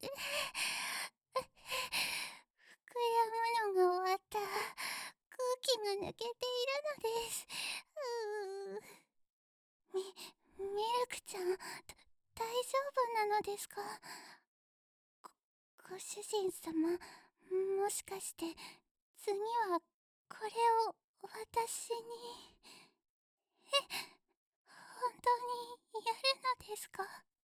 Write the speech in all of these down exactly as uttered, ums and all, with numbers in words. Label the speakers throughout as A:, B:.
A: 膨らむのが終わった。空気が抜けているのです。うーみ、ミルクちゃん、だ大丈夫なのですか？ご、ご主人様、もしかして、次は、これを、私に。え、本当に、やるのですか？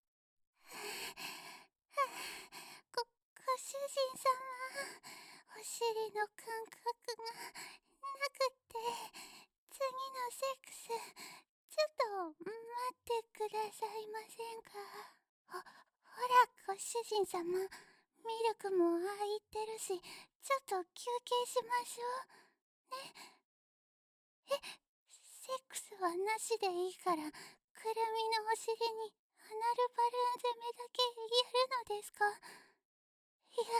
A: ご、ご主人様、お尻の感覚がなくって、次のセックス、ちょっと待ってくださいませんか？ほ、ほら、ご主人様、ミルクもああ言ってるし、ちょっと休憩しましょう。ね。え、セックスはなしでいいから、くるみのお尻にアナルバルーン攻めだけやるのですか？いや、い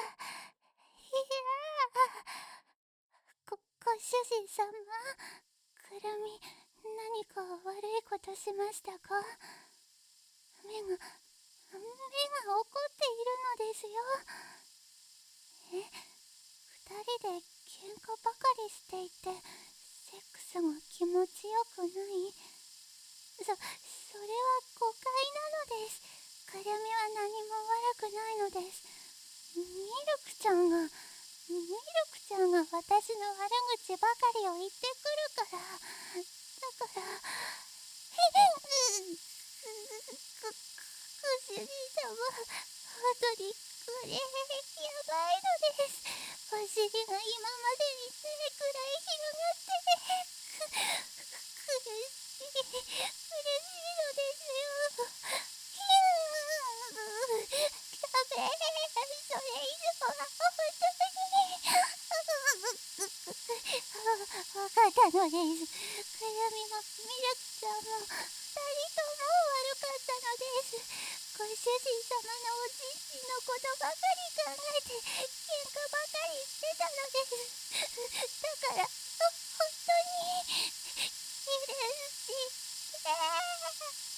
A: やご、ご主人様、くるみ、何か悪いことしましたか？目が、目が怒っているのですよ。え、二人で喧嘩ばかりしていて、セックスが気持ちよくない？そ、それは誤解なのです。くるみは何も悪くないのです。ミルクちゃんが、ミルクちゃんが私の悪口ばかりを言ってくるから。だから、へへん、ぐ、ご、ご主人様、本当にこれ、やばいのです。お尻が今までにないくらい広がって、く、苦しい、苦しいのですよ。ひゅー、ダメ、それ以上は本当に。わかったのです。くるみもミルクちゃんも二人とも悪かったのです。ご主人様のおちんちんのことばかり考えて喧嘩ばかりしてたのです。だから、ほ、本当に許して。